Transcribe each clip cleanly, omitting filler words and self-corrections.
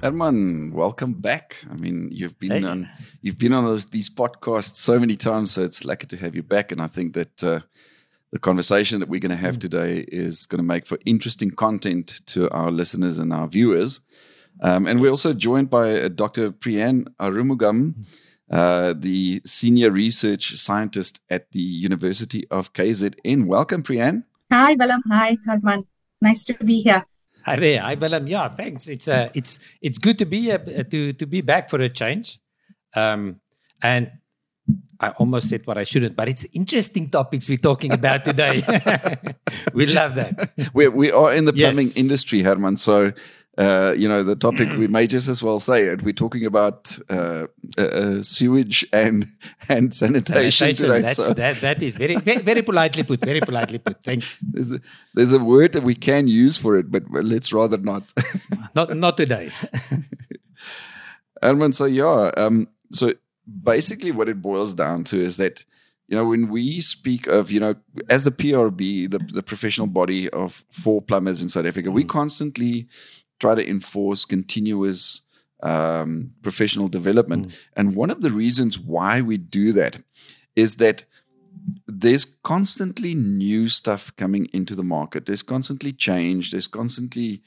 Herman, welcome back. I mean, you've been Hey. on these podcasts so many times, so it's lucky to have you back. And I think that the conversation that we're going to have today is going to make for interesting content to our listeners and our viewers. And we're also joined by Dr. Priyan Arumugam, the senior research scientist at the University of KZN. Welcome, Priyan. Hi, Balam. Hi, Herman. Nice to be here. Hi there. Hi, Balam. Yeah, thanks. It's good to be to be back for a change. And I almost said what I shouldn't, but it's interesting topics we're talking about today. We love that. We are in the plumbing Yes. industry, Herman. So, the topic, we may just as well say it. We're talking about sewage and sanitation today. That is very, very, very politely put. Very politely put. Thanks. There's a word that we can use for it, but let's rather not. Not today. Herman, so basically what it boils down to is that, when we speak of, as the PRB, the professional body for plumbers in South Africa, we constantly try to enforce continuous professional development. And one of the reasons why we do that is that there's constantly new stuff coming into the market. There's constantly change. There's constantly,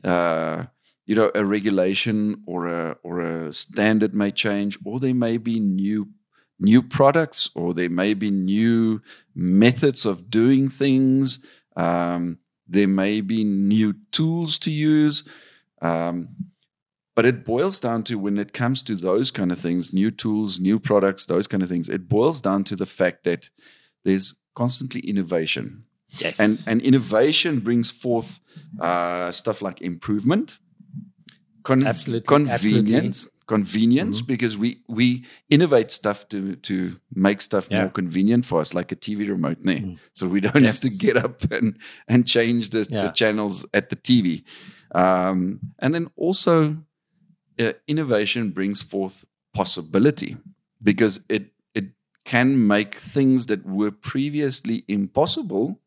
a regulation or a standard may change, or there may be new products, or there may be new methods of doing things. There may be new tools to use. But it boils down to, when it comes to those kind of things, new tools, new products, those kind of things, it boils down to the fact that there's constantly innovation. Yes. And innovation brings forth stuff like improvement, Absolutely. convenience, because we innovate stuff to make stuff more convenient for us, like a TV remote now. So we don't have to get up and change the channels at the TV. And then also innovation brings forth possibility, because it can make things that were previously impossible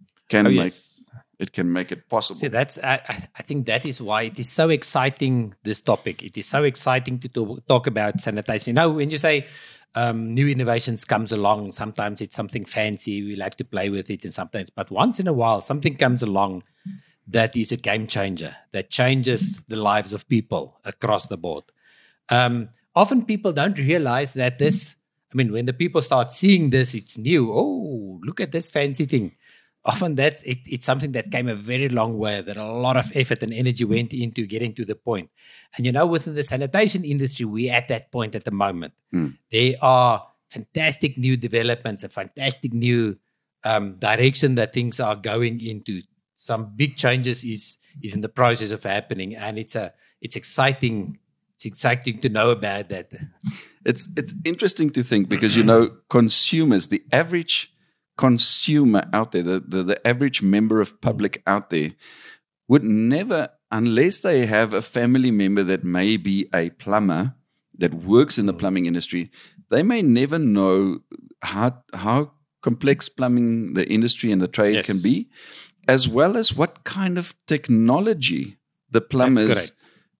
it can make it possible. See, I think that is why it is so exciting, this topic. It is so exciting to talk about sanitation. When you say new innovations comes along, sometimes it's something fancy, we like to play with it, and sometimes, but once in a while, something comes along that is a game changer, that changes the lives of people across the board. Often people don't realize that when the people start seeing this, it's new. Oh, look at this fancy thing. Often it's something that came a very long way, that a lot of effort and energy went into getting to the point. And within the sanitation industry, we're at that point at the moment. There are fantastic new developments, a fantastic new direction that things are going into. Some big changes is in the process of happening, and it's exciting. It's exciting to know about that. It's interesting to think, because consumers, the average consumer out there, the average member of public out there, would never, unless they have a family member that may be a plumber that works in the plumbing industry, they may never know how complex plumbing, the industry and the trade can be, as well as what kind of technology the plumbers,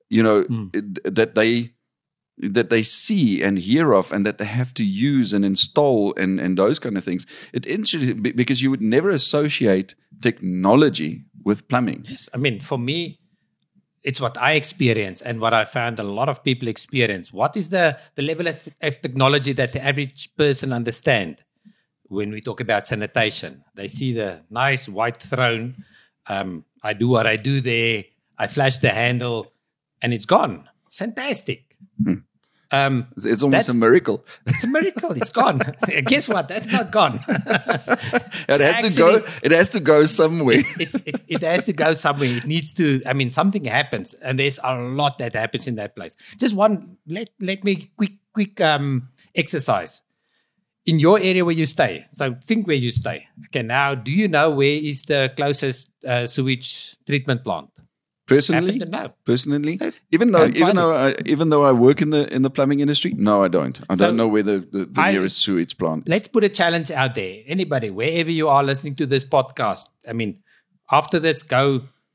that they see and hear of, and that they have to use and install and those kind of things. It's interesting because you would never associate technology with plumbing. Yes. For me, it's what I experience and what I found a lot of people experience. What is the level of technology that the average person understand when we talk about sanitation? They see the nice white throne. I do what I do there. I flash the handle and it's gone. It's fantastic. It's almost a miracle. It's a miracle. It's gone. Guess what? That's not gone. It has to go somewhere. It has to go somewhere. It needs to. Something happens, and there's a lot that happens in that place. Just one. Let me quick exercise. In your area where you stay. So think where you stay. Okay. Now, do you know where is the closest sewage treatment plant? Personally, So, even though I work in the plumbing industry, no, I don't. I don't know where the nearest sewage plant is. Let's put a challenge out there. Anybody, wherever you are listening to this podcast, after this, go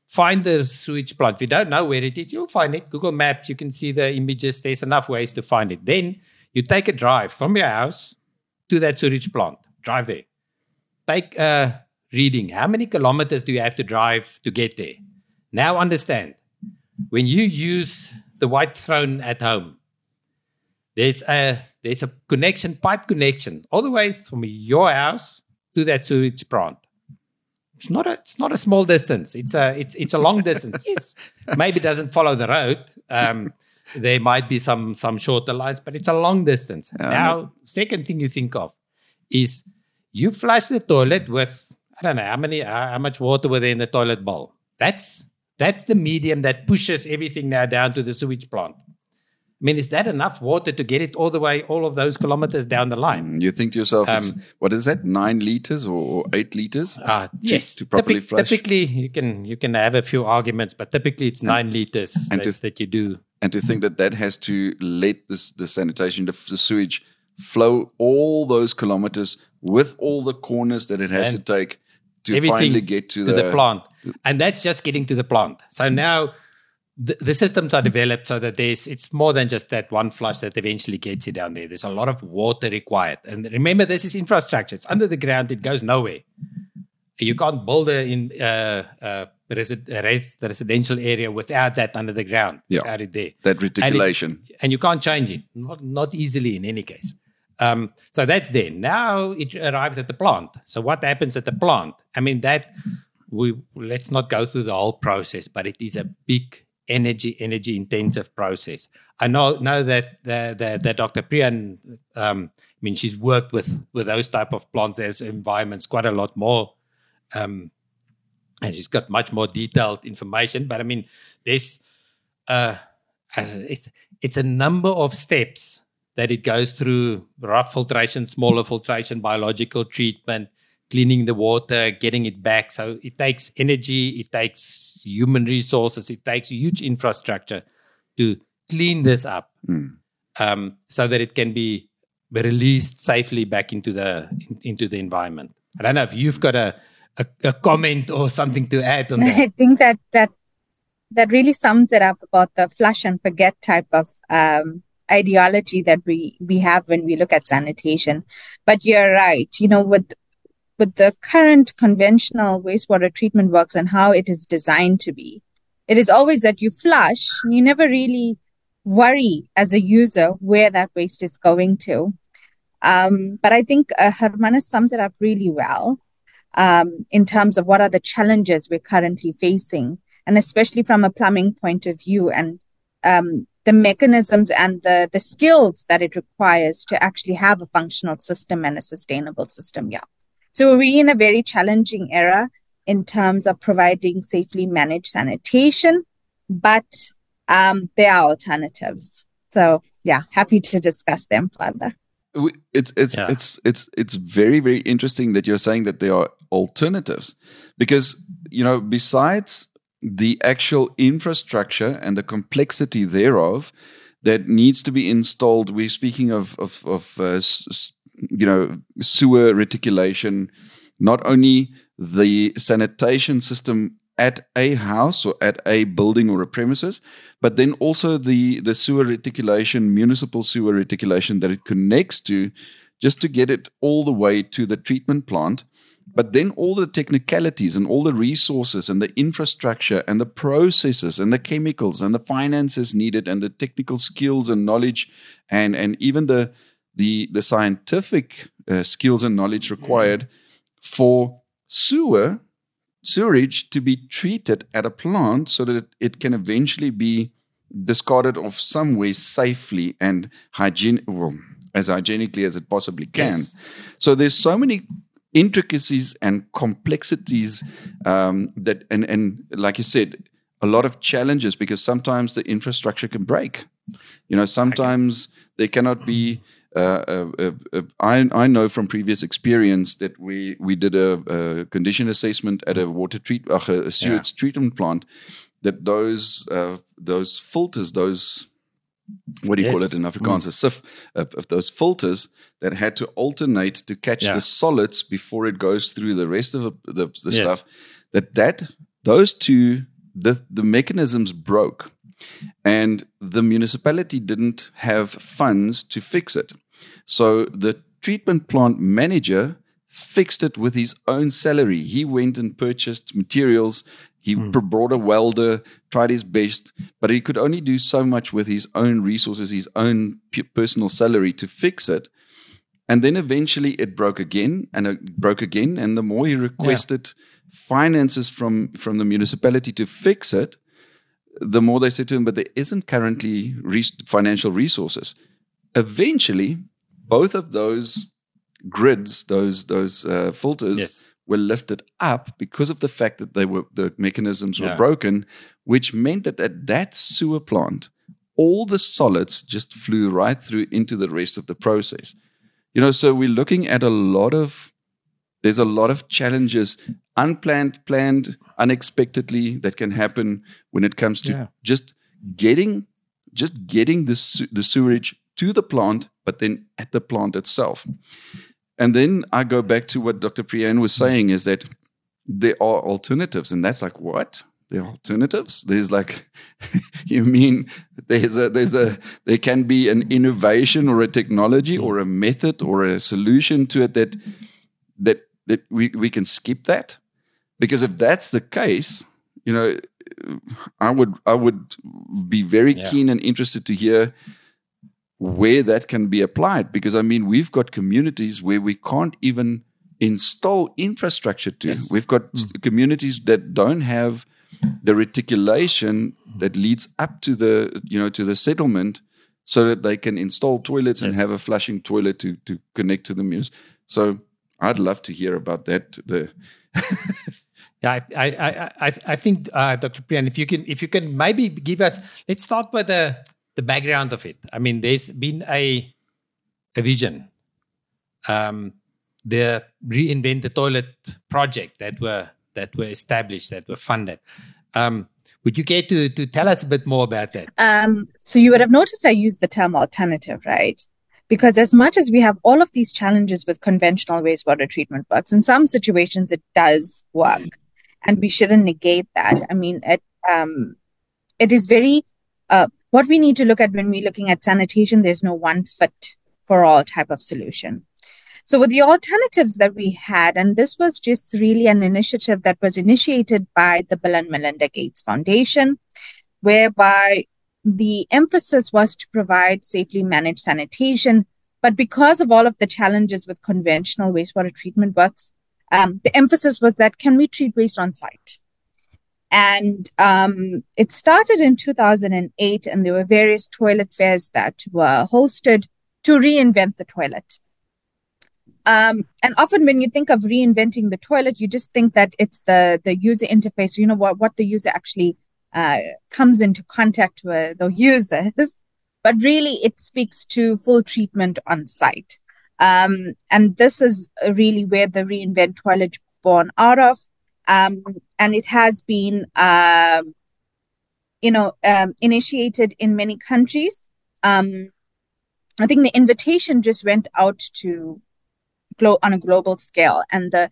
find the sewage plant. If you don't know where it is, you'll find it. Google Maps, you can see the images. There's enough ways to find it. Then you take a drive from your house to that sewage plant. Drive there. Take a reading. How many kilometers do you have to drive to get there? Now understand, when you use the white throne at home, there's a connection, pipe connection, all the way from your house to that sewage plant. It's not a small distance. It's a long distance. Yes, maybe it doesn't follow the road. There might be some shorter lines, but it's a long distance. Now, second thing you think of is you flush the toilet with, I don't know how much water were there in the toilet bowl. That's the medium that pushes everything now down to the sewage plant. I mean, is that enough water to get it all of those kilometers down the line? You think to yourself, what is that, 9 liters or 8 liters? Yes, to properly flush? Typically, you can have a few arguments, but typically it's 9 liters that you do. And to think that has to let the sanitation, the sewage, flow all those kilometers with all the corners that it has to take to finally get to the plant. And that's just getting to the plant. So now the systems are developed so that it's more than just that one flush that eventually gets you down there. There's a lot of water required. And remember, this is infrastructure. It's under the ground. It goes nowhere. You can't build a residential area without that under the ground, without it there. That reticulation. And you can't change it, not easily in any case. So that's there. Now it arrives at the plant. So what happens at the plant? I mean, let's not go through the whole process, but it is a big energy intensive process. I know that that Dr. Priyan, I mean, she's worked with those type of plants. There's environments quite a lot more, and she's got much more detailed information. But I mean, there's it's a number of steps that it goes through: rough filtration, smaller filtration, biological treatment, cleaning the water, getting it back. So it takes energy, it takes human resources, it takes huge infrastructure to clean this up, so that it can be released safely back into the environment. I don't know if you've got a comment or something to add on that. I think that really sums it up about the flush and forget type of ideology that we have when we look at sanitation. But you're right, with the current conventional wastewater treatment works and how it is designed to be, it is always that you flush, you never really worry as a user where that waste is going to. But I think Hermanus sums it up really well in terms of what are the challenges we're currently facing, and especially from a plumbing point of view, and the mechanisms and the skills that it requires to actually have a functional system and a sustainable system. Yeah. So we're in a very challenging era in terms of providing safely managed sanitation, but there are alternatives. So yeah, happy to discuss them further. It's very, very interesting that you're saying that there are alternatives, because besides the actual infrastructure and the complexity thereof that needs to be installed, we're speaking of sewer reticulation, not only the sanitation system at a house or at a building or a premises, but then also the sewer reticulation, municipal sewer reticulation that it connects to, just to get it all the way to the treatment plant. But then all the technicalities and all the resources and the infrastructure and the processes and the chemicals and the finances needed and the technical skills and knowledge and even the scientific skills and knowledge required for sewage to be treated at a plant so that it can eventually be discarded off somewhere safely and as hygienically as it possibly can. Yes. So there's so many intricacies and complexities that and like you said, a lot of challenges, because sometimes the infrastructure can break. Sometimes there cannot be. I know from previous experience that we did a condition assessment at a a sewage treatment plant, that those filters, those, what do you call it in Afrikaans, a sieve of those filters that had to alternate to catch the solids before it goes through the rest of the stuff, that those two the mechanisms broke, and the municipality didn't have funds to fix it. So the treatment plant manager fixed it with his own salary. He went and purchased materials. He brought a welder, tried his best, but he could only do so much with his own resources, his own personal salary to fix it. And then eventually it broke again, and it broke again. And the more he requested finances from the municipality to fix it, the more they said to him, but there isn't currently financial resources. Eventually, both of those grids, those filters, were lifted up because of the fact that the mechanisms were broken, which meant that at that sewer plant, all the solids just flew right through into the rest of the process. So we're looking at there's a lot of challenges, unplanned, planned, unexpectedly, that can happen when it comes to just getting the sewage to the plant, but then at the plant itself. And then I go back to what Dr. Priyan was saying, is that there are alternatives. And that's like, what? There are alternatives? There's like, you mean there can be an innovation or a technology or a method or a solution to it that we can skip that? Because if that's the case, I would be very keen and interested to hear where that can be applied, because we've got communities where we can't even install infrastructure to. Yes. We've got communities that don't have the reticulation that leads up to the settlement, so that they can install toilets and have a flushing toilet to connect to the mews. So I'd love to hear about that. I think Dr. Priyan, if you can maybe give us, let's start with the background of it. There's been a vision, the Reinvent the Toilet project that were established, that were funded. Would you care to tell us a bit more about that? So you would have noticed I used the term alternative, right? Because as much as we have all of these challenges with conventional wastewater treatment works, in some situations it does work, and we shouldn't negate that. It is very what we need to look at when we're looking at sanitation. There's no one fit for all type of solution. So with the alternatives that we had, and this was just really an initiative that was initiated by the Bill and Melinda Gates Foundation, whereby the emphasis was to provide safely managed sanitation. But because of all of the challenges with conventional wastewater treatment works, the emphasis was that, can we treat waste on site? And it started in 2008, and there were various toilet fairs that were hosted to reinvent the toilet. And often when you think of reinventing the toilet, you just think that it's the user interface, what the user actually comes into contact with or uses. But really, it speaks to full treatment on site. And this is really where the Reinvent Toilet born out of. And it has been, initiated in many countries. I think the invitation just went out to on a global scale, and the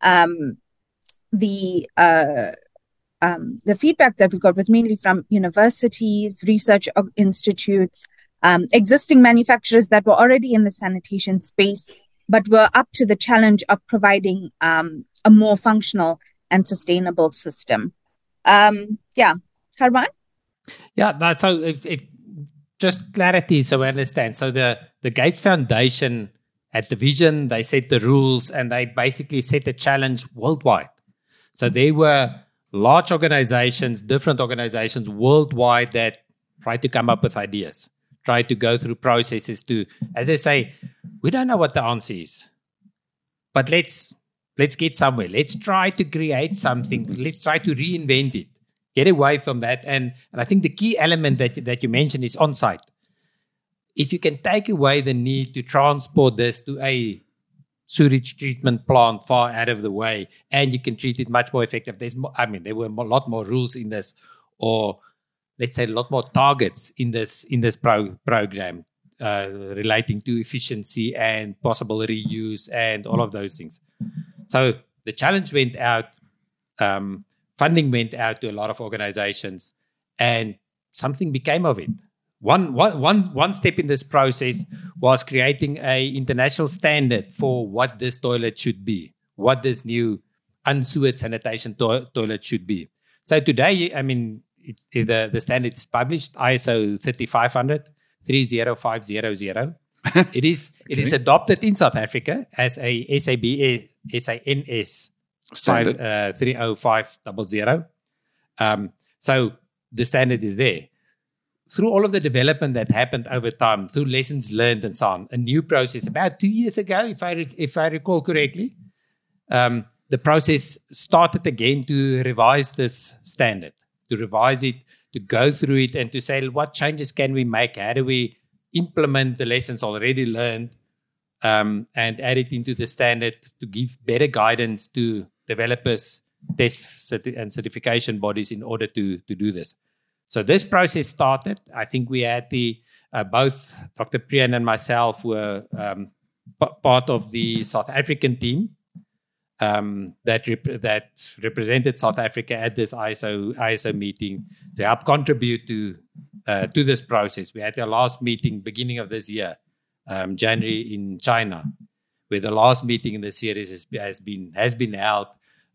feedback that we got was mainly from universities, research institutes, existing manufacturers that were already in the sanitation space, but were up to the challenge of providing a more functional and sustainable system. Harman? Yeah, so it just clarity so we understand. So the Gates Foundation had the vision, they set the rules, and they basically set a challenge worldwide. So there were large organizations, different organizations worldwide that tried to come up with ideas, tried to go through processes to, as I say, we don't know what the answer is, but let's get somewhere. Let's try to create something. Let's try to reinvent it. Get away from that. And I think the key element that you mentioned is on-site. If you can take away the need to transport this to a sewage treatment plant far out of the way, and you can treat it much more effective. There were a lot more rules in this, or let's say a lot more targets in this program relating to efficiency and possible reuse and all of those things. So the challenge went out funding went out to a lot of organizations, and something became of it. One step in this process was creating a international standard for what this toilet should be, what this new unsewered sanitation toilet should be. So today, I mean, the standard is published, ISO 35000. It is adopted in South Africa as a SANS Standard. 30500. So the standard is there. Through all of the development that happened over time, through lessons learned and so on, a new process about 2 years ago, if I recall correctly, the process started again to revise this standard, to revise it, to go through it, and to say what changes can we make? How do we implement the lessons already learned and add it into the standard to give better guidance to developers, test and certification bodies in order to do this. So this process started. I think we had both Dr. Priyan and myself were part of the South African team that represented South Africa at this ISO meeting to help contribute to this process. We had our last meeting beginning of this year, January in China, where the last meeting in the series has been held.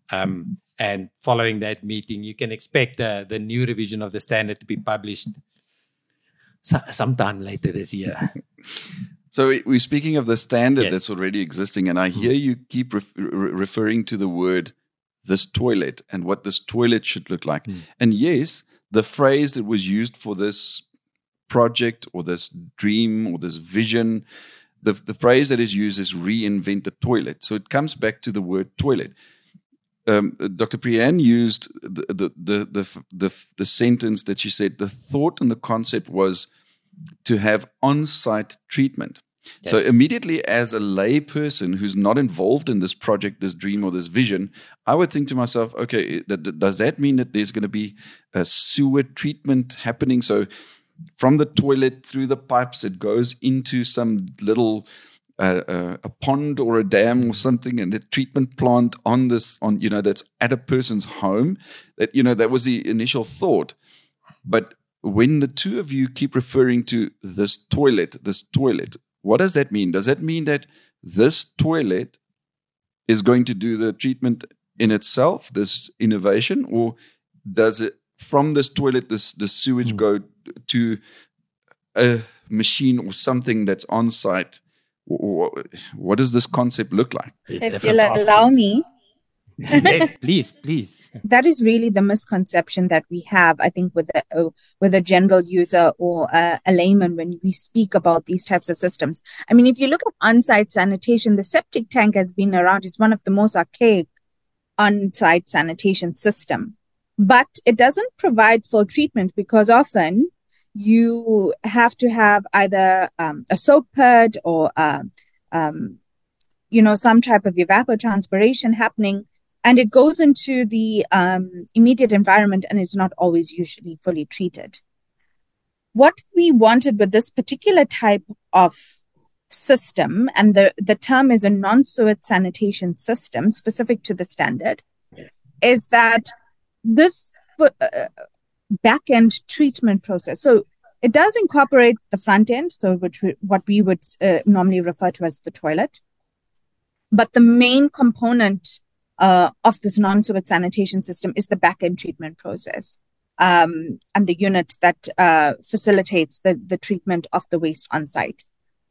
And following that meeting, you can expect the new revision of the standard to be published sometime later this year. So we're speaking of the standard Yes. that's already existing, and I hear you keep referring to the word "this toilet" and what this toilet should look like. And yes, the phrase that was used for this project or this dream or this vision, the phrase that is used is "reinvent the toilet." So it comes back to the word toilet. Dr. Priyan used the sentence that she said, the thought and the concept was to have on-site treatment. Yes. So immediately as a lay person who's not involved in this project, this dream or this vision, I would think to myself, okay, does that mean that there's going to be a sewer treatment happening? So from the toilet through the pipes, it goes into some little a pond or a dam or something, and a treatment plant that's at a person's home. That was the initial thought. But when the two of you keep referring to this toilet, what does that mean? Does that mean that this toilet is going to do the treatment in itself, this innovation, or does it from this toilet, the sewage go to a machine or something that's on site? What does this concept look like? If you'll allow me. Yes, please. That is really the misconception that we have, I think, with a general user or a layman when we speak about these types of systems. I mean, if you look at on-site sanitation, the septic tank has been around. It's one of the most archaic on-site sanitation system, but it doesn't provide full treatment because often you have to have either a soak pad or some type of evapotranspiration happening. And it goes into the immediate environment and it's not always usually fully treated. What we wanted with this particular type of system, and the term is a non-sewage sanitation system specific to the standard, is that this back-end treatment process. So it does incorporate the front end, so what we would normally refer to as the toilet. But the main component of this non-sewage sanitation system is the back-end treatment process and the unit that facilitates the treatment of the waste on site.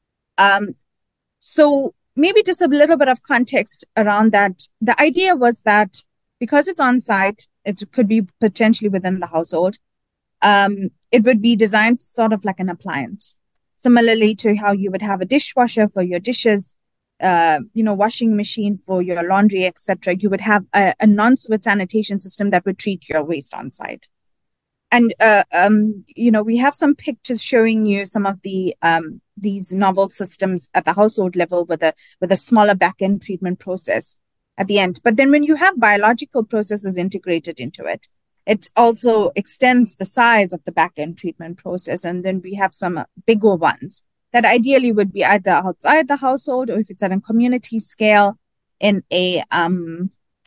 So maybe just a little bit of context around that. The idea was that because it's on site, it could be potentially within the household. It would be designed sort of like an appliance, similarly to how you would have a dishwasher for your dishes, washing machine for your laundry, etc. You would have a non-sewage sanitation system that would treat your waste on site. And, we have some pictures showing you some of the, these novel systems at the household level with a smaller back-end treatment process at the end. But then when you have biological processes integrated into it, it also extends the size of the back-end treatment process. And then we have some bigger ones that ideally would be either outside the household or if it's at a community scale in a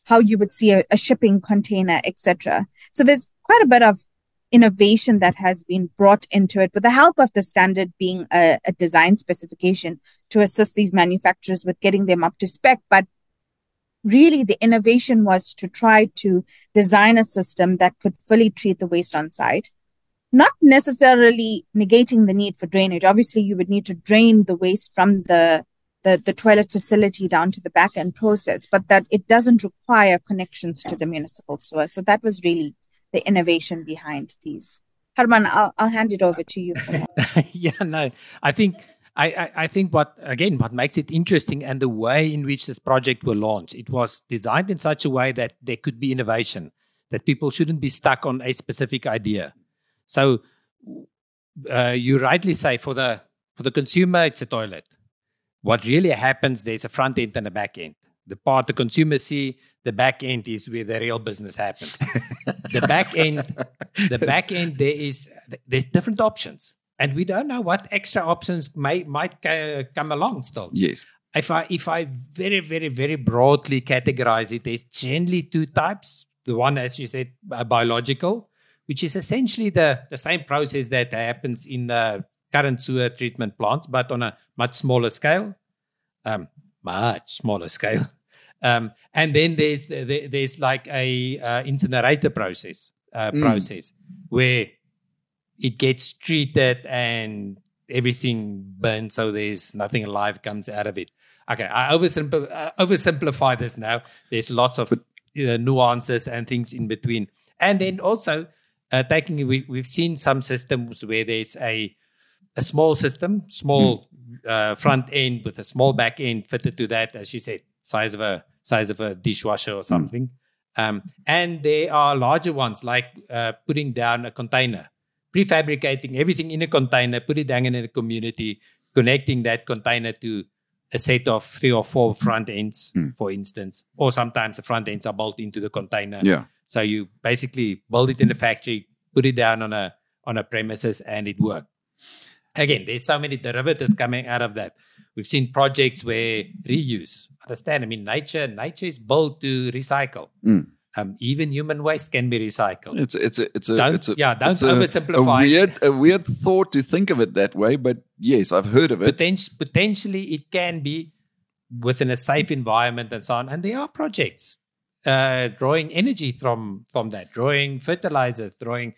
how you would see a shipping container, etc. So there's quite a bit of innovation that has been brought into it with the help of the standard being a design specification to assist these manufacturers with getting them up to spec. But really the innovation was to try to design a system that could fully treat the waste on site, not necessarily negating the need for drainage. Obviously, you would need to drain the waste from the toilet facility down to the back end process, but that it doesn't require connections to the municipal sewer. So that was really the innovation behind these. Herman, I'll hand it over to you. Yeah, no, I think what makes it interesting and the way in which this project was launched, it was designed in such a way that there could be innovation, that people shouldn't be stuck on a specific idea. So you rightly say for the consumer, it's a toilet. What really happens, there's a front end and a back end. The part the consumers see, the back end is where the real business happens. The back end, there's different options. And we don't know what extra options might come along still. Yes. If I very, very, very broadly categorize it, there's generally two types. The one, as you said, biological, which is essentially the same process that happens in the current sewer treatment plants, but on a much smaller scale. And then there's like a incinerator process where it gets treated and everything burns, so there's nothing alive comes out of it. Okay, I oversimplify this now. There's lots of nuances and things in between. And then also, we've seen some systems where there's a small system, front end with a small back end fitted to that, as you said, size of a dishwasher or something. And there are larger ones like putting down a container, prefabricating everything in a container, put it down in a community, connecting that container to a set of 3 or 4 front ends, for instance, or sometimes the front ends are bolted into the container. Yeah. So you basically build it in the factory, put it down on a premises, and it works. Again, there's so many derivatives coming out of that. We've seen projects where reuse. Understand? I mean, nature is built to recycle. Even human waste can be recycled. Don't oversimplify. A weird thought to think of it that way, but yes, I've heard of it. Potentially, it can be within a safe environment and so on. And there are projects drawing energy from that, drawing fertilizers, drawing.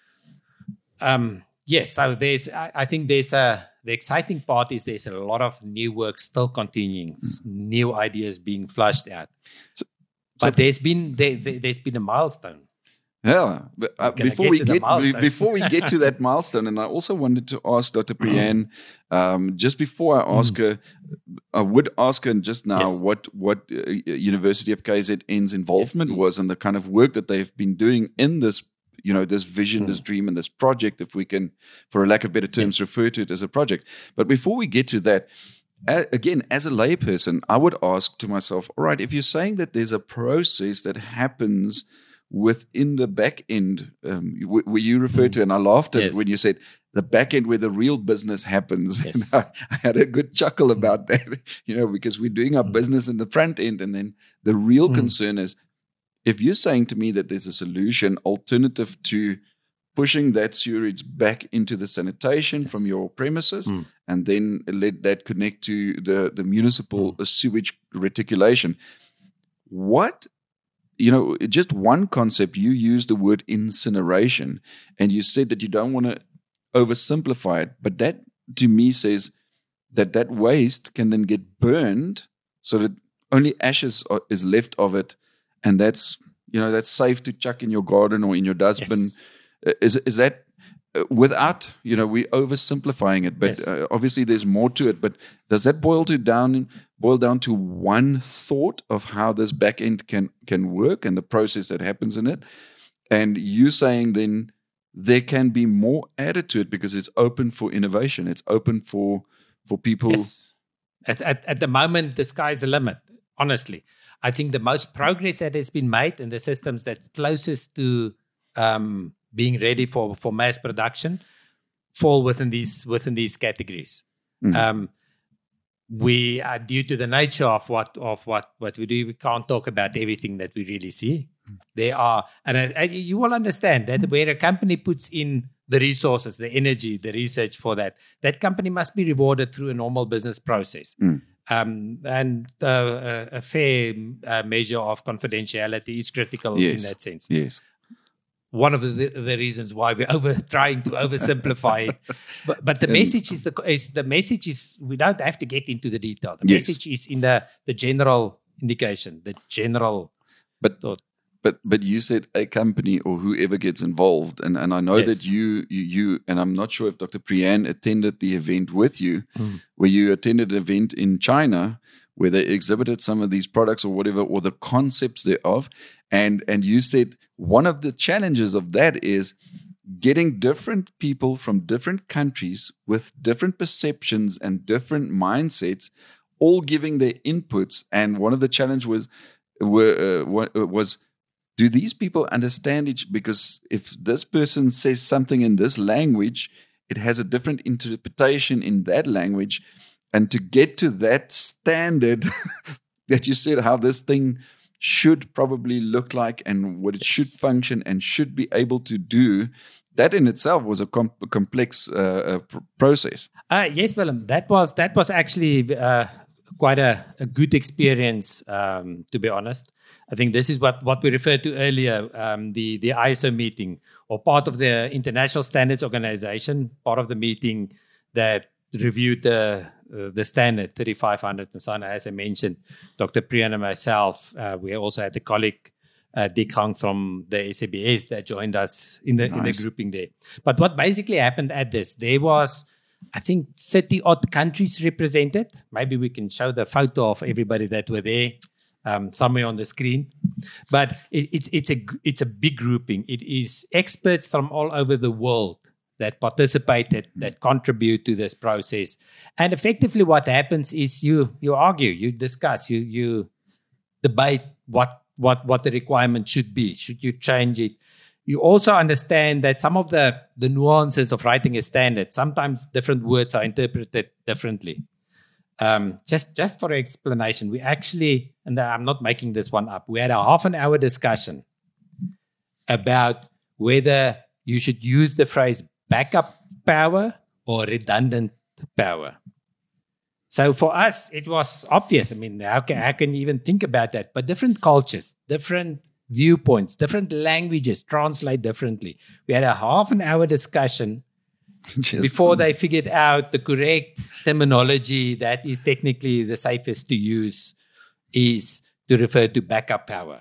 Yes, so I think the exciting part is there's a lot of new work still continuing, new ideas being flushed out. But there's been a milestone. Yeah, but before we get to that milestone, and I also wanted to ask Dr. Priyan, just before I ask her, I would ask her just now what University of KZN's involvement was and the kind of work that they've been doing in this, this vision, this dream, and this project, if we can, for a lack of better terms, refer to it as a project. But before we get to that, again, as a layperson, I would ask to myself, all right, if you're saying that there's a process that happens within the back end, where you referred to, and I laughed at when you said the back end where the real business happens. Yes. I had a good chuckle about that, because we're doing our business in the front end, and then the real concern is, if you're saying to me that there's a solution alternative to pushing that sewage back into the sanitation from your premises, and then let that connect to the municipal sewage reticulation. What, just one concept, you used the word incineration, and you said that you don't want to oversimplify it, but that to me says that waste can then get burned so that only ashes is left of it, and that's safe to chuck in your garden or in your dustbin. Yes. Is that without, we oversimplifying it, but obviously there's more to it. But does that boil down to one thought of how this back end can work and the process that happens in it? And you saying then there can be more added to it because it's open for innovation. It's open for people. Yes. At the moment, the sky's the limit. Honestly, I think the most progress that has been made in the systems that's closest to being ready for mass production fall within these categories. we are, due to the nature of what we do, we can't talk about everything that we really see. There are, and you will understand that where a company puts in the resources, the energy, the research for that company must be rewarded through a normal business process. And a fair measure of confidentiality is critical in that sense. Yes. One of the reasons why we're trying to oversimplify it, but the message the message is we don't have to get into the detail. The message is in the general indication, the general thought. But you said a company or whoever gets involved, and I know that you and I'm not sure if Dr. Priyan attended the event with you, where you attended an event in China where they exhibited some of these products or whatever, or the concepts thereof, and you said one of the challenges of that is getting different people from different countries with different perceptions and different mindsets, all giving their inputs, and one of the challenges was do these people understand each? Because if this person says something in this language, it has a different interpretation in that language. And to get to that standard that you said, how this thing should probably look like and what it should function and should be able to do, that in itself was a complex process. Yes, Willem, that was actually quite a good experience, to be honest. I think this is what we referred to earlier, the ISO meeting, or part of the International Standards Organization, part of the meeting that reviewed the standard 3500 and so on. As I mentioned, Dr. Priyan and myself, we also had a colleague, Dick Hong from the SABS, that joined us in the grouping there. But what basically happened at this, there was, I think, 30 odd countries represented. Maybe we can show the photo of everybody that were there. Somewhere on the screen, but it's a big grouping. It is experts from all over the world that participated, that contribute to this process. And effectively, what happens is you argue, you discuss, you debate what the requirement should be. Should you change it? You also understand that some of the nuances of writing a standard, sometimes different words are interpreted differently. Just for explanation, we actually, and I'm not making this one up, we had a half an hour discussion about whether you should use the phrase backup power or redundant power. So for us, it was obvious. I mean, how can you even think about that? But different cultures, different viewpoints, different languages translate differently. We had a half an hour discussion before they figured out the correct terminology that is technically the safest to use is to refer to backup power.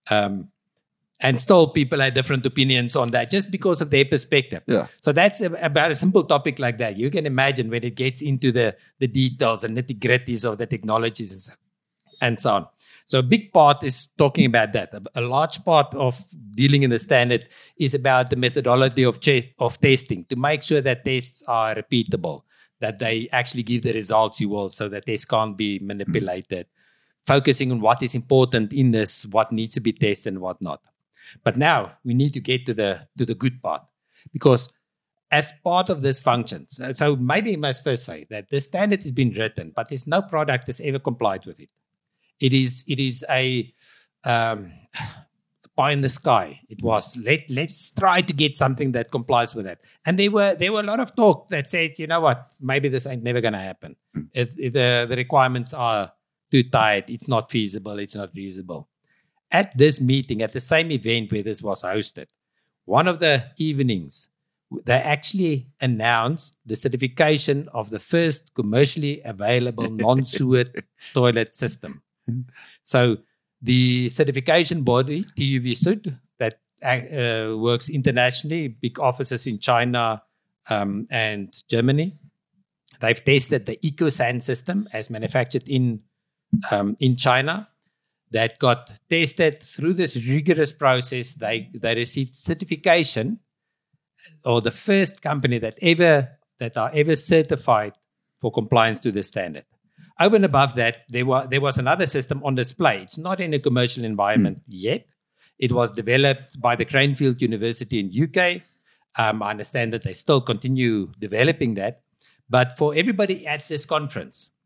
And still people had different opinions on that just because of their perspective. Yeah. So that's about a simple topic like that. You can imagine when it gets into the details and nitty-gritties of the technologies and so on. So a big part is talking about that. A large part of dealing in the standard is about the methodology of testing to make sure that tests are repeatable, that they actually give the results you will, so that tests can't be manipulated. Focusing on what is important in this, what needs to be tested and what not. But now we need to get to the good part, because as part of this function, so maybe I must first say that the standard has been written, but there's no product that's ever complied with it. It is a pie in the sky. It was let's try to get something that complies with that. And there were a lot of talk that said, you know what, maybe this ain't never going to happen. If the requirements are too tight, it's not feasible, it's not reusable. At this meeting, at the same event where this was hosted, one of the evenings, they actually announced the certification of the first commercially available non-sewer toilet system. So the certification body, TÜV SÜD, that works internationally, big offices in China and Germany, they've tested the EcoSan system as manufactured in China. That got tested through this rigorous process. They received certification, or the first company that are ever certified for compliance to the standard. Over and above that, there was another system on display. It's not in a commercial environment yet. It was developed by the Cranfield University in UK. I understand that they still continue developing that. But for everybody at this conference,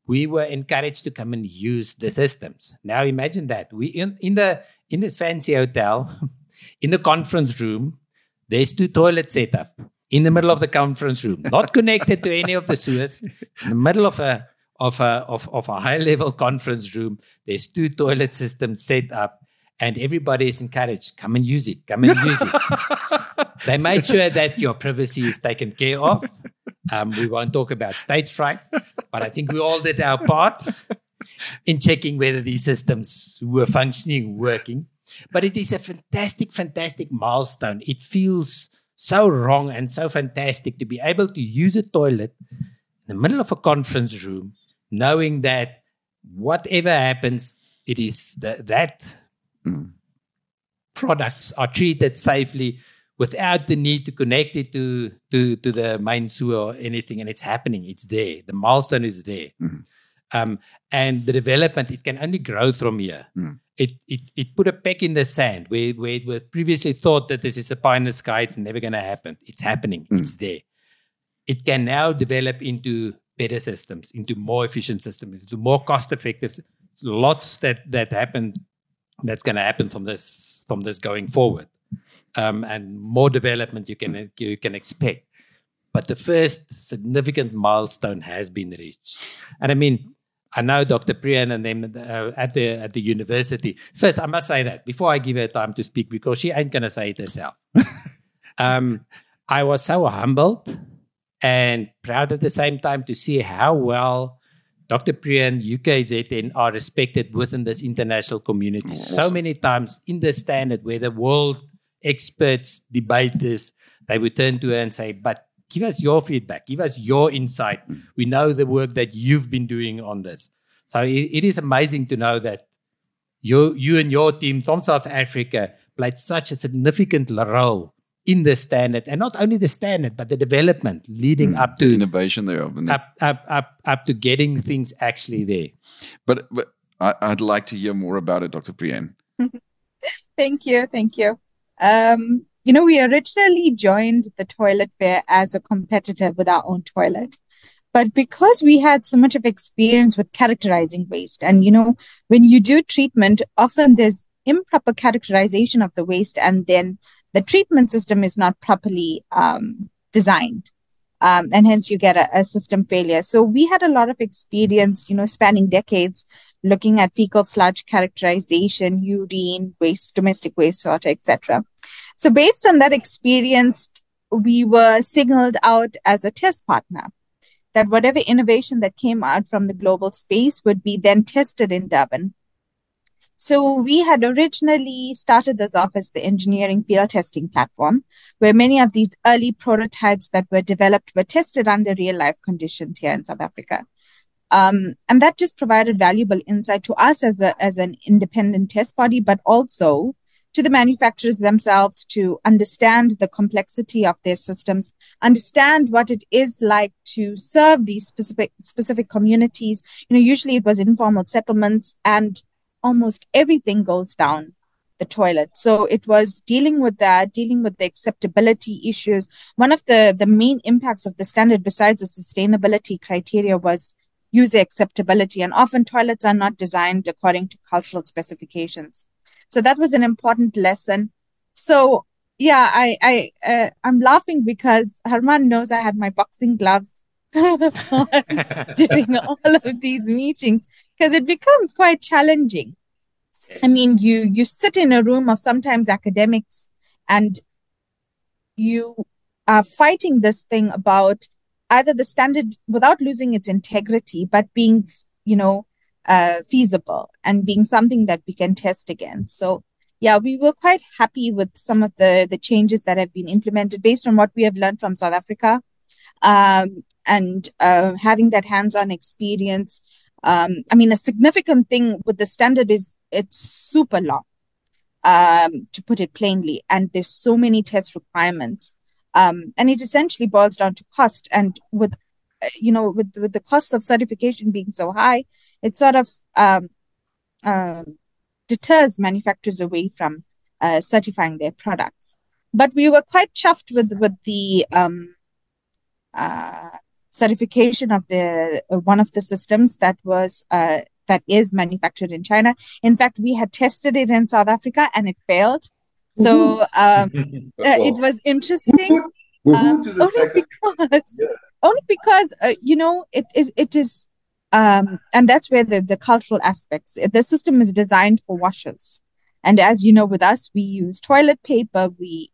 we were encouraged to come and use the systems. Now imagine that we in this fancy hotel, in the conference room, there's 2 toilets set up in the middle of the conference room, not connected to any of the sewers. In the middle of a high level conference room, there's 2 toilet systems set up, and everybody is encouraged, come and use it, come and use it. They made sure that your privacy is taken care of. We won't talk about stage fright, but I think we all did our part in checking whether these systems were functioning, working. But it is a fantastic, fantastic milestone. It feels so wrong and so fantastic to be able to use a toilet in the middle of a conference room, knowing that whatever happens, it is that products are treated safely without the need to connect it to the main sewer or anything. And it's happening. It's there. The milestone is there. And the development, it can only grow from here. It put a peck in the sand where it was previously thought that this is a pie in the sky. It's never going to happen. It's happening. It's there. It can now develop into better systems, into more efficient systems, into more cost-effective. Lots that happen. That's going to happen from this going forward, and more development you can expect. But the first significant milestone has been reached, and I mean, I know Dr. Priyan and them at the university. First, I must say that before I give her time to speak, because she ain't going to say it herself. I was so humbled and proud at the same time to see how well Dr. Priyan, UKZN are respected within this international community. Awesome. So many times in the standard where the world experts debate this, they would turn to her and say, but give us your feedback, give us your insight. We know the work that you've been doing on this. So it is amazing to know that you and your team from South Africa played such a significant role in the standard, and not only the standard, but the development leading up to innovation there, up to getting things actually there. But I'd like to hear more about it, Dr. Priyan. Thank you. We originally joined the toilet fair as a competitor with our own toilet. But because we had so much of experience with characterizing waste, and, when you do treatment, often there's improper characterization of the waste, and then the treatment system is not properly designed. And hence you get a system failure. So we had a lot of experience, spanning decades, looking at fecal sludge characterization, urine, waste, domestic wastewater, etc. So based on that experience, we were signaled out as a test partner, that whatever innovation that came out from the global space would be then tested in Durban. So we had originally started this off as the engineering field testing platform, where many of these early prototypes that were developed were tested under real life conditions here in South Africa. And that just provided valuable insight to us as an independent test body, but also to the manufacturers themselves to understand the complexity of their systems, understand what it is like to serve these specific communities. Usually it was informal settlements, and almost everything goes down the toilet. So it was dealing with that, dealing with the acceptability issues. One of the main impacts of the standard, besides the sustainability criteria, was user acceptability. And often toilets are not designed according to cultural specifications. So that was an important lesson. So yeah, I'm laughing because Herman knows I had my boxing gloves during all of these meetings, because it becomes quite challenging. I mean, you sit in a room of sometimes academics, and you are fighting this thing about either the standard without losing its integrity, but being, feasible and being something that we can test against. So yeah, we were quite happy with some of the changes that have been implemented based on what we have learned from South Africa, and having that hands-on experience. A significant thing with the standard is it's super long, to put it plainly, and there's so many test requirements. And it essentially boils down to cost. And with the cost of certification being so high, it sort of deters manufacturers away from certifying their products. But we were quite chuffed with the certification of the one of the systems that is manufactured in China. In fact, we had tested it in South Africa and it failed. So it was interesting. Only because it is and that's where the cultural aspects. The system is designed for washers, and as you know, with us, we use toilet paper.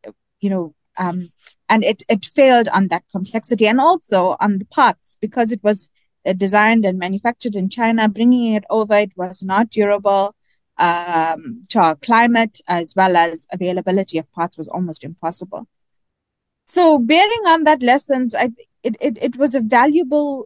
And it failed on that complexity, and also on the parts, because it was designed and manufactured in China. Bringing it over, it was not durable to our climate, as well as availability of parts was almost impossible. So, bearing on that lessons, it was a valuable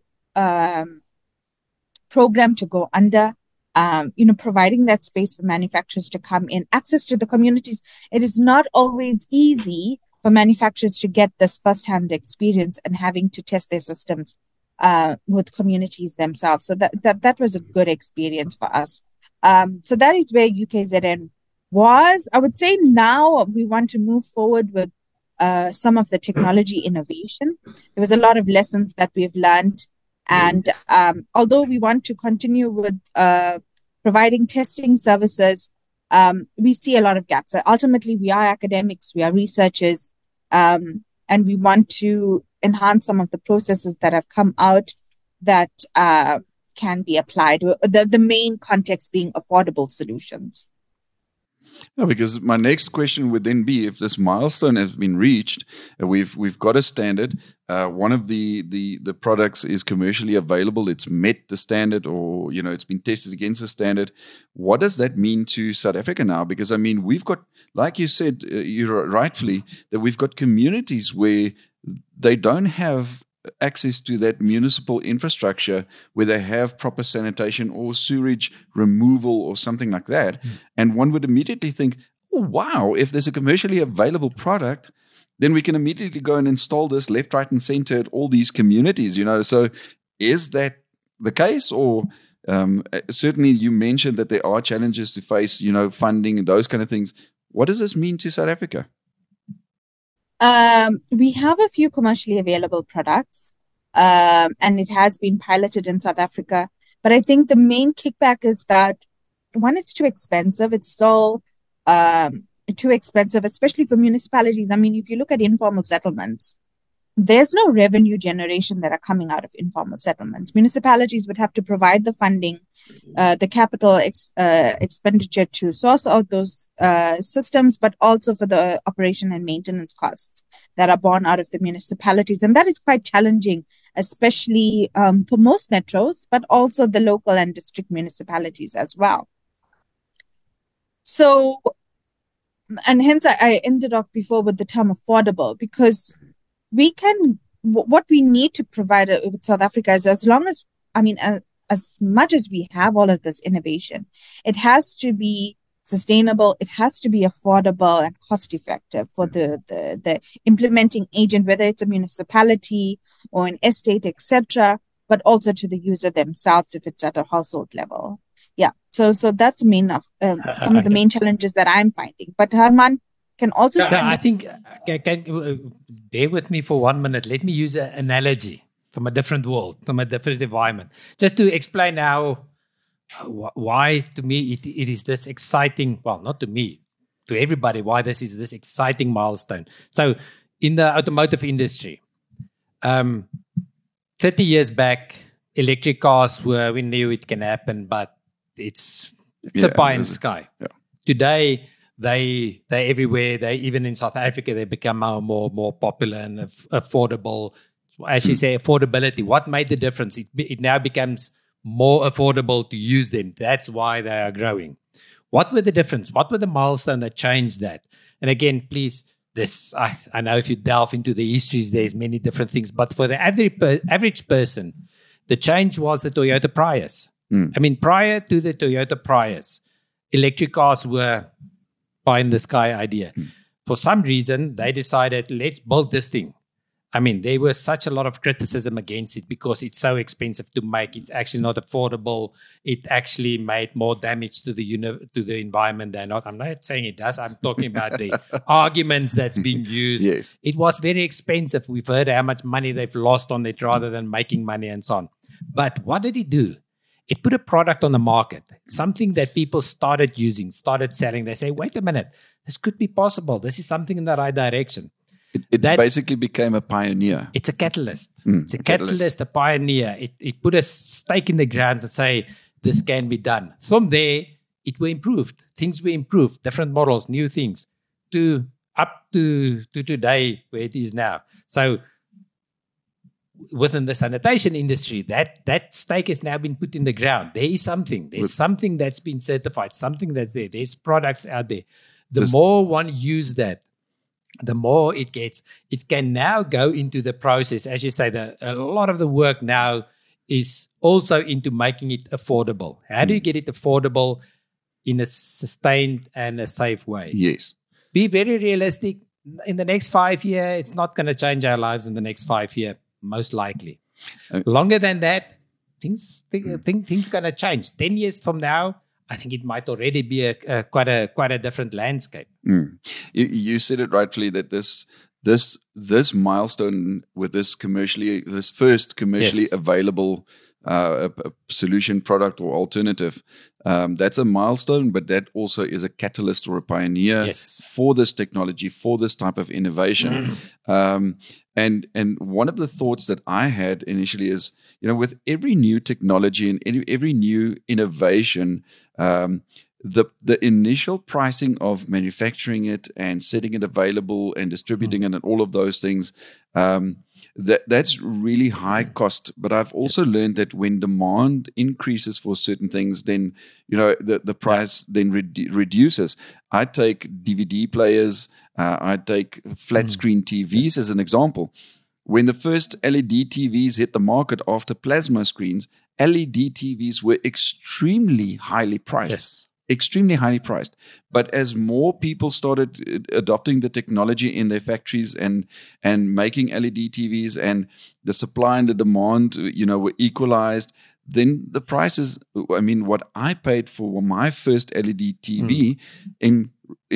program to go under. Providing that space for manufacturers to come in, access to the communities. It is not always easy for manufacturers to get this first-hand experience and having to test their systems with communities themselves. So that was a good experience for us. So that is where UKZN was. I would say now we want to move forward with some of the technology innovation. There was a lot of lessons that we've learned. And although we want to continue with providing testing services, we see a lot of gaps. Ultimately, we are academics, we are researchers, and we want to enhance some of the processes that have come out that can be applied. The main context being affordable solutions. No, because my next question would then be, if this milestone has been reached, we've got a standard. One of the products is commercially available. It's met the standard, or it's been tested against the standard. What does that mean to South Africa now? Because I mean, we've got, like you said, rightfully, that we've got communities where they don't have access to that municipal infrastructure where they have proper sanitation or sewage removal or something like that. And one would immediately think, oh, wow, if there's a commercially available product, then we can immediately go and install this left, right, and center at all these communities, So is that the case? Or certainly you mentioned that there are challenges to face, funding and those kind of things. What does this mean to South Africa? We have a few commercially available products, and it has been piloted in South Africa. But I think the main kickback is that, one, it's too expensive. It's still too expensive, especially for municipalities. I mean, if you look at informal settlements, there's no revenue generation that are coming out of informal settlements. Municipalities would have to provide the funding, the capital expenditure to source out those systems, but also for the operation and maintenance costs that are borne out of the municipalities. And that is quite challenging, especially for most metros, but also the local and district municipalities as well. So, and hence I ended off before with the term affordable, because what we need to provide with South Africa is, as much as we have all of this innovation, it has to be sustainable, it has to be affordable and cost effective for the implementing agent, whether it's a municipality or an estate, etc., but also to the user themselves if it's at a household level. Yeah, so that's some of the main challenges that I'm finding. But Herman can also. So I think, bear with me for 1 minute. Let me use an analogy from a different world, from a different environment, just to explain why to me it is this exciting. Well, not to me, to everybody. Why this is this exciting milestone. So, in the automotive industry, 30 years back, electric cars we knew it can happen, but it's a pie in the sky. Yeah. Today, they're everywhere. They even in South Africa, they become more popular and affordable. As you say, affordability. What made the difference? It now becomes more affordable to use them. That's why they are growing. What were the difference? What were the milestones that changed that? And again, please, I know if you delve into the histories, there's many different things. But for the average person, the change was the Toyota Prius. I mean, prior to the Toyota Prius, electric cars were pie in the sky idea. For some reason, they decided, let's build this thing. I mean, there was such a lot of criticism against it because it's so expensive to make. It's actually not affordable. It actually made more damage to the environment than not. I'm not saying it does. I'm talking about the arguments that's being used. Yes. It was very expensive. We've heard how much money they've lost on it rather than making money and so on. But what did it do? It put a product on the market, something that people started using, started selling. They say, wait a minute, this could be possible. This is something in the right direction. It basically became a pioneer. It's a catalyst. It's a catalyst, a pioneer. It put a stake in the ground to say, this can be done. From there, it were improved. Things were improved, different models, new things, up to today where it is now. So within the sanitation industry, that stake has now been put in the ground. There is something. There's something that's been certified, something that's there. There's products out there. The more one use that, the more it gets. It can now go into the process. As you say, a lot of the work now is also into making it affordable. How do you get it affordable in a sustained and a safe way? Yes. Be very realistic. In the next 5 years, it's not going to change our lives in the next 5 years, most likely. Longer than that, things going to change. 10 years from now, I think it might already be quite a different landscape. You said it rightfully that this milestone with this first commercially available solution, product, or alternative, that's a milestone, but that also is a catalyst or a pioneer for this technology, for this type of innovation. And one of the thoughts that I had initially is, with every new technology and every new innovation, the initial pricing of manufacturing it and setting it available and distributing it and all of those things, that's really high cost. But I've also learned that when demand increases for certain things, then the price then reduces. I take DVD players, I take flat screen TVs as an example. When the first LED TVs hit the market after plasma screens, LED TVs were extremely highly priced. Extremely highly priced. But as more people started adopting the technology in their factories and making LED TVs, and the supply and the demand, were equalized, then the prices, what I paid for my first LED TV in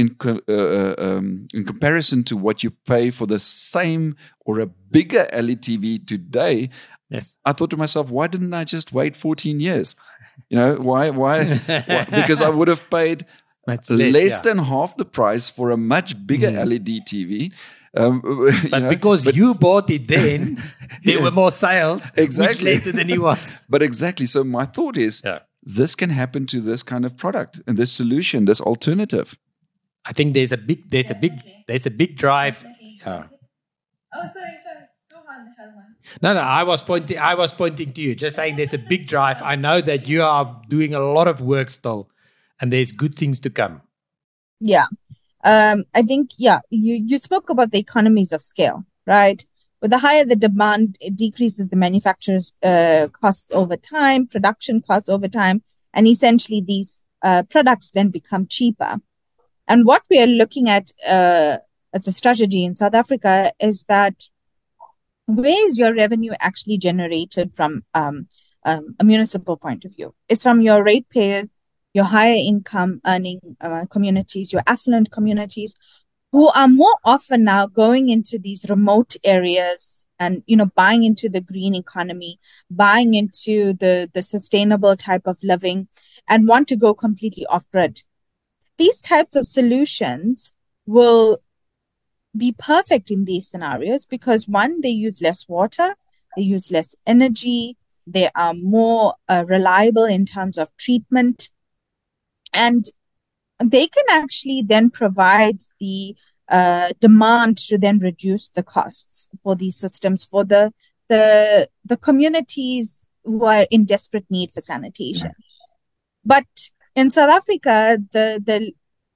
comparison to what you pay for the same or a bigger LED TV today, I thought to myself, why didn't I just wait 14 years? Why? Because I would have paid less than half the price for a much bigger LED TV. Because you bought it then, there were more sales, which led to the new ones. But exactly. So my thought is, this can happen to this kind of product and this solution, this alternative. I think there's a big drive. Oh, sorry. Go on, Herman. No, I was pointing to you, just saying there's a big drive. I know that you are doing a lot of work still, and there's good things to come. Yeah. I think, you spoke about the economies of scale, right? But the higher the demand, it decreases the manufacturer's costs over time, production costs over time, and essentially these products then become cheaper. And what we are looking at as a strategy in South Africa is that where is your revenue actually generated from a municipal point of view? It's from your ratepayers, your higher income earning communities, your affluent communities, who are more often now going into these remote areas and, buying into the green economy, buying into the sustainable type of living, and want to go completely off-grid. These types of solutions will be perfect in these scenarios because, one, they use less water, they use less energy, they are more reliable in terms of treatment, and they can actually then provide the demand to then reduce the costs for these systems for the communities who are in desperate need for sanitation. But in South Africa, the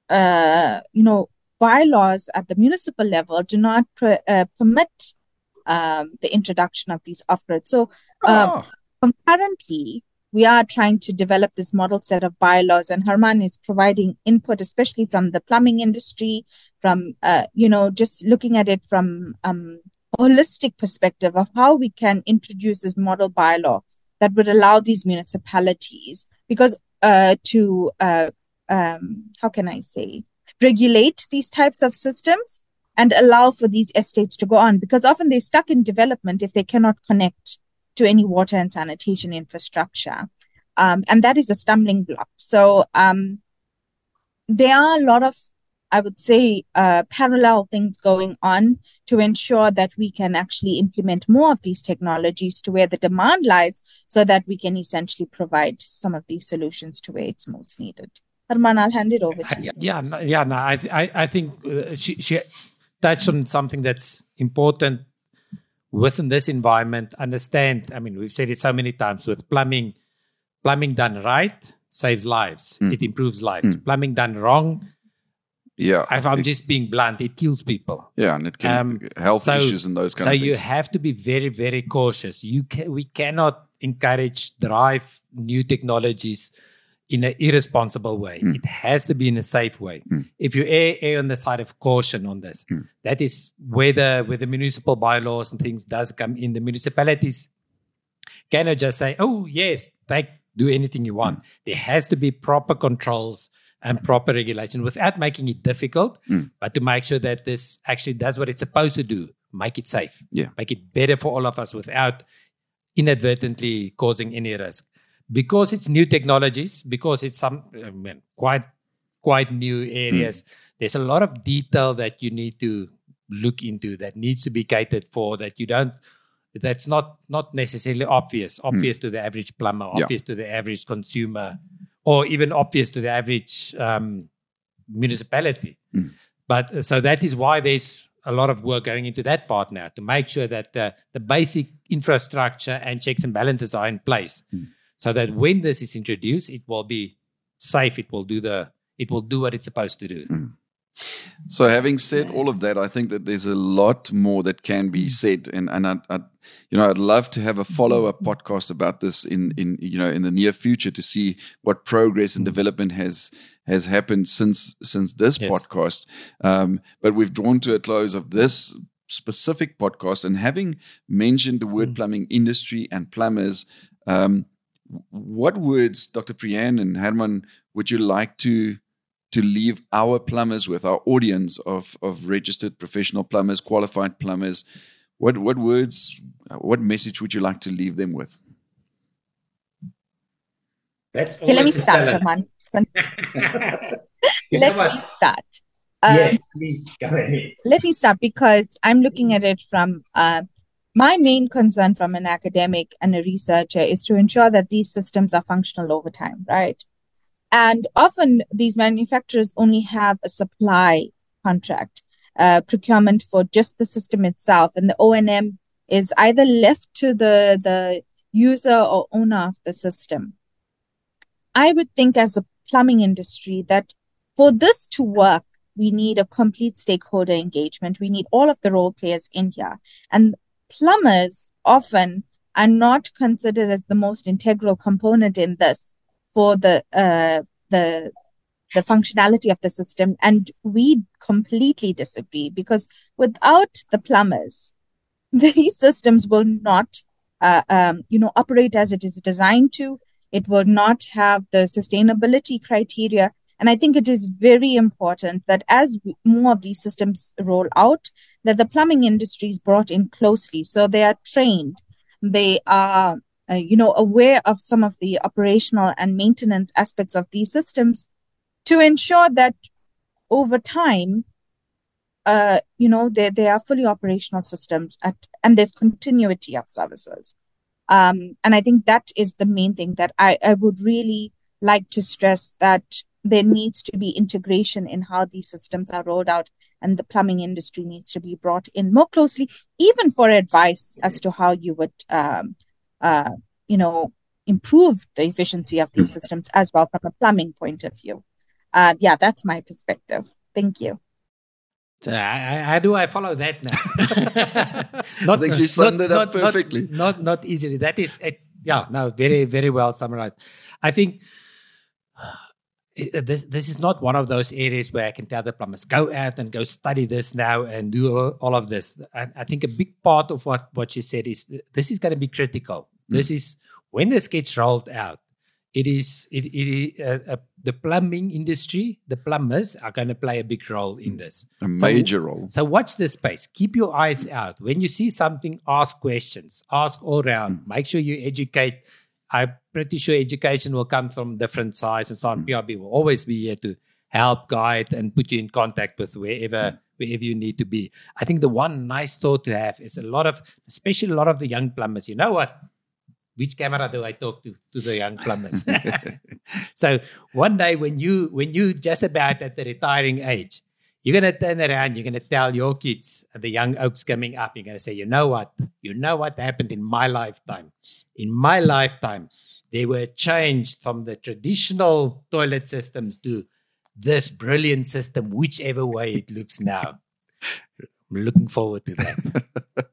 bylaws at the municipal level do not permit the introduction of these off-grid. So concurrently, we are trying to develop this model set of bylaws, and Herman is providing input, especially from the plumbing industry, from, just looking at it from holistic perspective of how we can introduce this model bylaw that would allow these municipalities, because how can I say, regulate these types of systems and allow for these estates to go on, because often they're stuck in development if they cannot connect to any water and sanitation infrastructure. And that is a stumbling block. So there are a lot of, I would say, parallel things going on to ensure that we can actually implement more of these technologies to where the demand lies, so that we can essentially provide some of these solutions to where it's most needed. Herman, I'll hand it over to you. I think she touched on something that's important within this environment. Understand, I mean, we've said it so many times, with plumbing done right saves lives. It improves lives. Plumbing done wrong, if I'm just being blunt, it kills people. Yeah, and it can health issues and those kind of things. So you have to be very, very cautious. We cannot drive new technologies in an irresponsible way. It has to be in a safe way. If you err on the side of caution on this, that is where the municipal bylaws and things does come in. The municipalities cannot just say, oh, yes, do anything you want. There has to be proper controls and proper regulation without making it difficult, but to make sure that this actually does what it's supposed to do, make it safe, make it better for all of us without inadvertently causing any risk. Because it's new technologies, because it's quite new areas, there's a lot of detail that you need to look into, that needs to be catered for, that's not necessarily obvious to the average plumber, obvious to the average consumer, or even obvious to the average municipality. But so that is why there's a lot of work going into that part now, to make sure that the basic infrastructure and checks and balances are in place, so that when this is introduced, it will be safe. It will do what it's supposed to do. So, having said all of that, I think that there's a lot more that can be said, and I'd love to have a follow-up podcast about this in the near future, to see what progress and development has happened since this podcast. But we've drawn to a close of this specific podcast, and having mentioned the word plumbing industry and plumbers, what words, Dr. Priyan and Herman, would you like to leave our plumbers with, our audience of registered professional plumbers, qualified plumbers? What words, what message would you like to leave them with? Let me start, Herman. Let me start. Yes, please go ahead. Let me start, because I'm looking at it from my main concern from an academic and a researcher is to ensure that these systems are functional over time, right? And often these manufacturers only have a supply contract, procurement for just the system itself. And the O&M is either left to the user or owner of the system. I would think, as a plumbing industry, that for this to work, we need a complete stakeholder engagement. We need all of the role players in here. And plumbers often are not considered as the most integral component in this for the functionality of the system. And we completely disagree, because without the plumbers, these systems will not operate as it is designed to. It will not have the sustainability criteria. And I think it is very important that as more of these systems roll out, that the plumbing industry is brought in closely. So they are trained. They are aware of some of the operational and maintenance aspects of these systems, to ensure that over time, they are fully operational systems and there's continuity of services. And I think that is the main thing that I would really like to stress, that there needs to be integration in how these systems are rolled out, and the plumbing industry needs to be brought in more closely, even for advice as to how you would improve the efficiency of these systems as well from a plumbing point of view. That's my perspective. Thank you. So how do I follow that now? I think she summed it up perfectly. Not easily. That is, very, very well summarized. I think This is not one of those areas where I can tell the plumbers, go out and go study this now and do all of this. I think a big part of what she said is this is going to be critical. This is when this gets rolled out. The plumbing industry, the plumbers are going to play a big role in this. A major role. So watch this space. Keep your eyes out. When you see something, ask questions. Ask all around. Make sure you educate. I'm pretty sure education will come from different sides and so on. PRB will always be here to help, guide, and put you in contact with wherever you need to be. I think the one nice thought to have is especially a lot of the young plumbers, you know what? Which camera do I talk to the young plumbers? So one day when you just about at the retiring age, you're going to turn around, you're going to tell your kids, the young oaks coming up, you're going to say, you know what happened in my lifetime? In my lifetime, they were changed from the traditional toilet systems to this brilliant system, whichever way it looks now. I'm looking forward to that.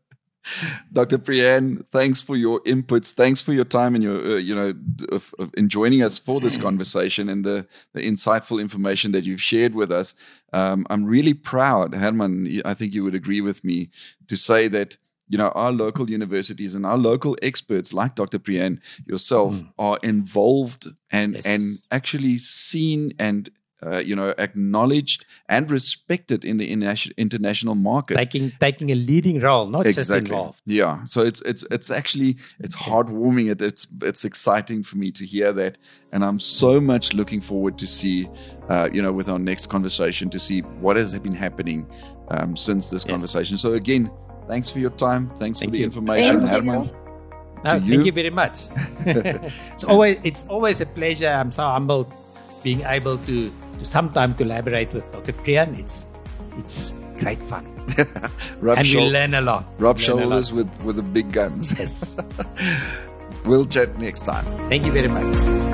Dr. Priyan, thanks for your inputs. Thanks for your time and your, in joining us for this conversation and the insightful information that you've shared with us. I'm really proud, Herman, I think you would agree with me, to say that, our local universities and our local experts like Dr. Priyan, yourself, are involved and actually seen and acknowledged and respected in the international market, taking a leading role, not just involved. Yeah, so it's actually heartwarming. It's exciting for me to hear that, and I'm so much looking forward to see, with our next conversation, to see what has been happening since this conversation. So again, thanks for your time. Thanks for the information, Herman. Thank you very much. It's always a pleasure. I'm so humbled being able to sometime collaborate with Dr. Priyan. It's great fun. We learn a lot. Rub shoulders with the big guns. Yes. We'll chat next time. Thank you very much.